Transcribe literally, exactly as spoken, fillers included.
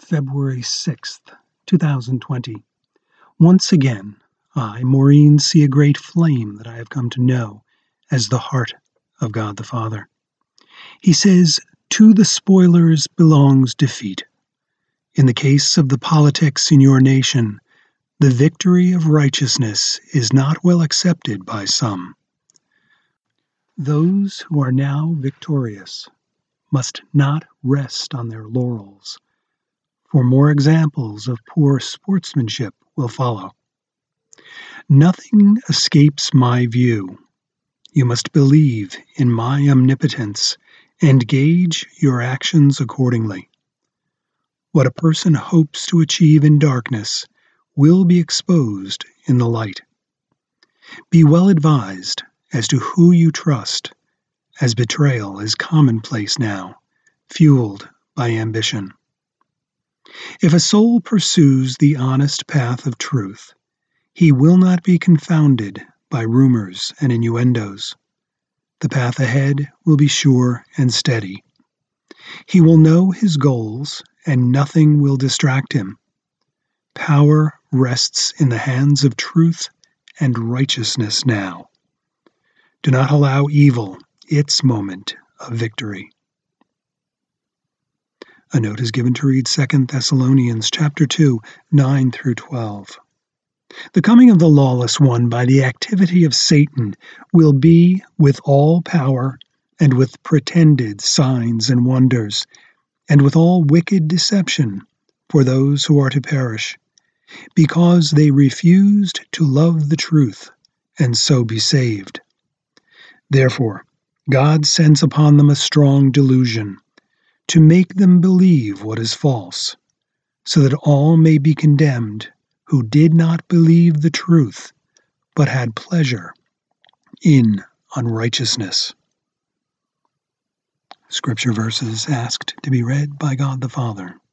February sixth, two thousand twenty. Once again, I, Maureen, see a great flame that I have come to know as the heart of God the Father. He says, "To the spoilers belongs defeat. In the case of the politics in your nation, the victory of righteousness is not well accepted by some. Those who are now victorious must not rest on their laurels, for more examples of poor sportsmanship will follow. Nothing escapes my view. You must believe in my omnipotence and gauge your actions accordingly. What a person hopes to achieve in darkness will be exposed in the light. Be well advised as to who you trust, as betrayal is commonplace now, fueled by ambition. If a soul pursues the honest path of truth, he will not be confounded by rumors and innuendos. The path ahead will be sure and steady. He will know his goals, and nothing will distract him. Power rests in the hands of truth and righteousness now. Do not allow evil its moment of victory." A note is given to read Second Thessalonians chapter two, nine through twelve. The coming of the lawless one by the activity of Satan will be with all power and with pretended signs and wonders, and with all wicked deception for those who are to perish, because they refused to love the truth and so be saved. Therefore, God sends upon them a strong delusion, to make them believe what is false, so that all may be condemned who did not believe the truth, but had pleasure in unrighteousness. Scripture verses asked to be read by God the Father.